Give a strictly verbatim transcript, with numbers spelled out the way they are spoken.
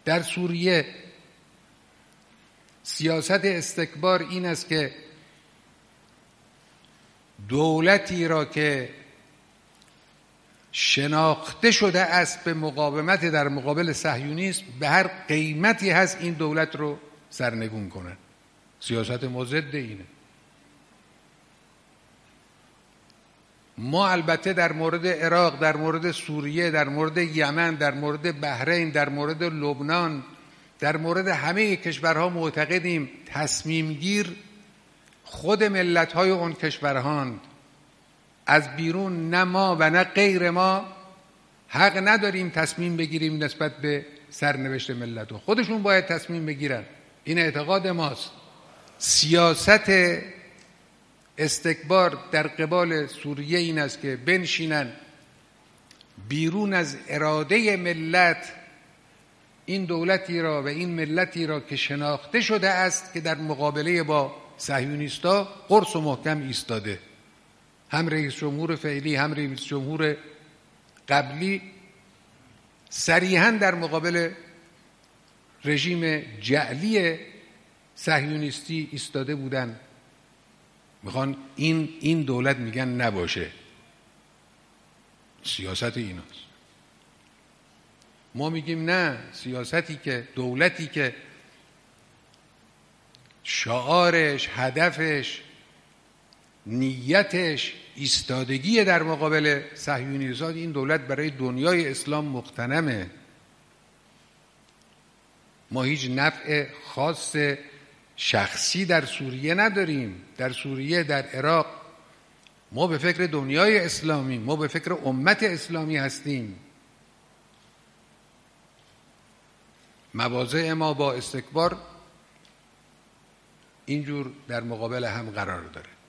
در سوریه سیاست استکبار این است که دولتی را که شناخته شده است به مقاومت در مقابل صهیونیسم به هر قیمتی هست این دولت رو سرنگون کنن. سیاست ما ضد اینه. ما البته در مورد عراق، در مورد سوریه، در مورد یمن، در مورد بحرین، در مورد لبنان، در مورد همه کشورها معتقدیم تصمیم گیر خود ملت‌های اون کشورهاند. از بیرون نه ما و نه غیر ما حق نداریم تصمیم بگیریم نسبت به سرنوشت ملت. خودشون باید تصمیم بگیرن. این اعتقاد ماست. سیاست استکبار در قبال سوریه این است که بنشینن بیرون از اراده ملت این دولتی را و این ملتی را که شناخته شده است که در مقابله با صهیونیستا قرص و محکم ایستاده. هم رئیس جمهور فعلی هم رئیس جمهور قبلی صریحاً در مقابل رژیم جعلی صهیونیستی ایستاده بودن. میخوان این این دولت میگن نباشه. سیاست ایناست. ما میگیم نه، سیاستی که دولتی که شعارش، هدفش، نیتش ایستادگی در مقابل صهیونیسم، این دولت برای دنیای اسلام مغتنمه. ما هیچ نفع خاص شخصی در سوریه نداریم. در سوریه، در عراق ما به فکر دنیای اسلامی، ما به فکر امت اسلامی هستیم. مواضع ما با استکبار اینجور در مقابل هم قرار داره.